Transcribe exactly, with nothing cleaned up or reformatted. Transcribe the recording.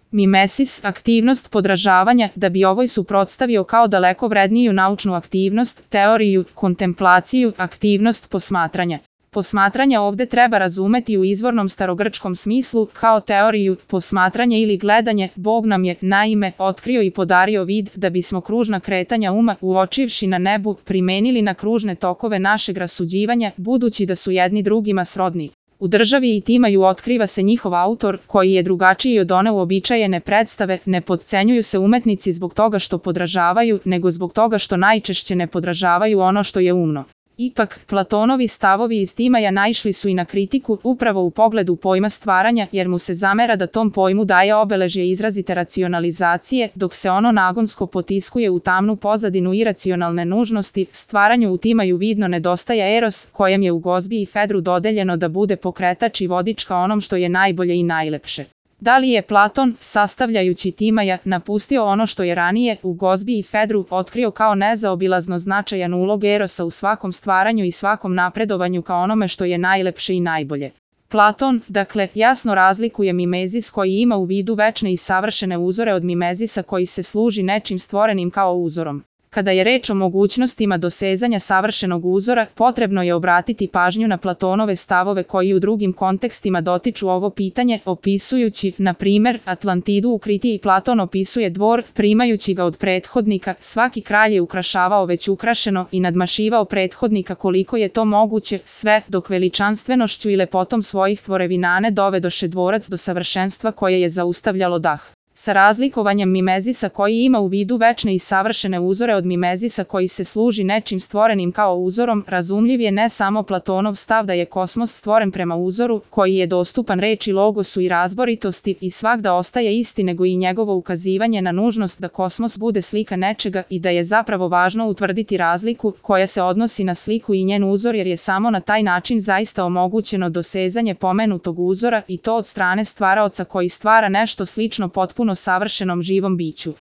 Mimesis, aktivnost podražavanja, da bi ovoj suprotstavio kao daleko vredniju naučnu aktivnost, teoriju, kontemplaciju, aktivnost posmatranja. Posmatranje ovde treba razumeti u izvornom starogrčkom smislu kao teoriju, posmatranje ili gledanje. Bog nam je, naime, otkrio i podario vid da bismo kružna kretanja uma, uočivši na nebu, primenili na kružne tokove našeg rasuđivanja, budući da su jedni drugima srodni. U državi i timaju otkriva se njihov autor, koji je drugačiji od one uobičajene predstave. Ne potcenjuju se umetnici zbog toga što podražavaju, nego zbog toga što najčešće ne podražavaju ono što je umno. Ipak, Platonovi stavovi iz Timaja naišli su i na kritiku, upravo u pogledu pojma stvaranja, jer mu se zamera da tom pojmu daje obeležje izrazite racionalizacije, dok se ono nagonsko potiskuje u tamnu pozadinu iracionalne nužnosti. Stvaranju u Timaju vidno nedostaje eros, kojem je u Gozbi i Fedru dodeljeno da bude pokretač i vodič ka onom što je najbolje i najlepše. Da li je Platon, sastavljajući Timaja, napustio ono što je ranije, u Gozbi i Fedru, otkrio kao nezaobilazno značajan ulog erosa u svakom stvaranju i svakom napredovanju ka onome što je najlepše i najbolje? Platon, dakle, jasno razlikuje mimezis koji ima u vidu večne i savršene uzore od mimezisa koji se služi nečim stvorenim kao uzorom. Kada je reč o mogućnostima dosezanja savršenog uzora, potrebno je obratiti pažnju na Platonove stavove koji u drugim kontekstima dotiču ovo pitanje, opisujući, na primer, Atlantidu u Kritiji. Platon opisuje dvor, primajući ga od prethodnika. Svaki kralj je ukrašavao već ukrašeno i nadmašivao prethodnika koliko je to moguće, sve dok veličanstvenošću i lepotom svojih tvorevinane dovedoše dvorac do savršenstva koje je zaustavljalo dah. Sa razlikovanjem mimezisa koji ima u vidu večne i savršene uzore od mimezisa koji se služi nečim stvorenim kao uzorom, razumljiv je ne samo Platonov stav da je kosmos stvoren prema uzoru, koji je dostupan reči logosu i razboritosti i svagda ostaje isti, nego i njegovo ukazivanje na nužnost da kosmos bude slika nečega i da je zapravo važno utvrditi razliku koja se odnosi na sliku i njen uzor, jer je samo na taj način zaista omogućeno dosezanje pomenutog uzora i to od strane stvaraoca koji stvara nešto slično potpuno savršenom živom biću.